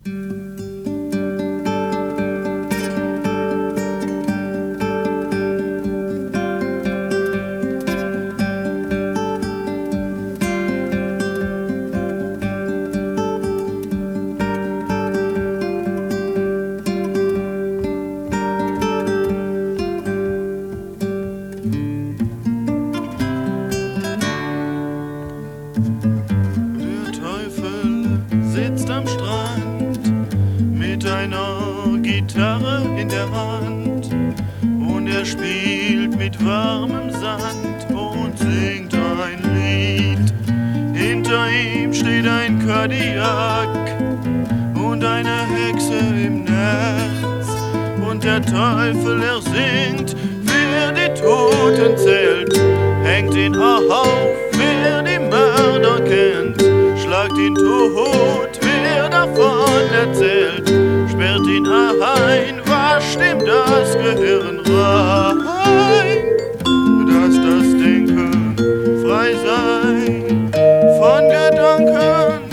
Am Strand mit einer Gitarre in der Hand und er spielt mit warmem Sand und singt ein Lied. Hinter ihm steht ein Kadiak und eine Hexe im Netz und der Teufel, er singt, wer die Toten zählt, hängt ihn auf, wer die Mörder kennt, schlagt ihn tot, wer davon erzählt, sperrt ihn ein, wascht ihm das Gehirn rein, dass das Denken frei sei von Gedanken.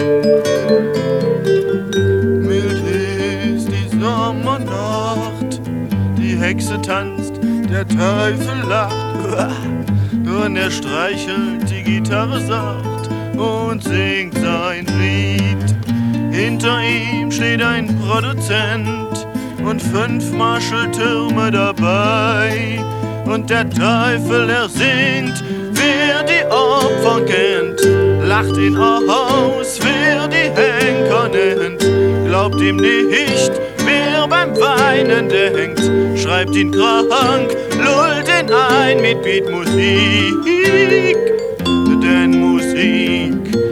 Mild ist die Sommernacht, die Hexe tanzt, der Teufel lacht, und er streichelt die Gitarre sacht und singt sein Lied. Hinter ihm steht ein Produzent und 5 Marshalltürme dabei. Und der Teufel, er singt, wer die Opfer kennt, lacht ihn aus, wer die Henker nennt, glaubt ihm nicht, wer beim Weinen denkt, schreibt ihn krank, lullt ihn ein mit Beatmusik, denn Musik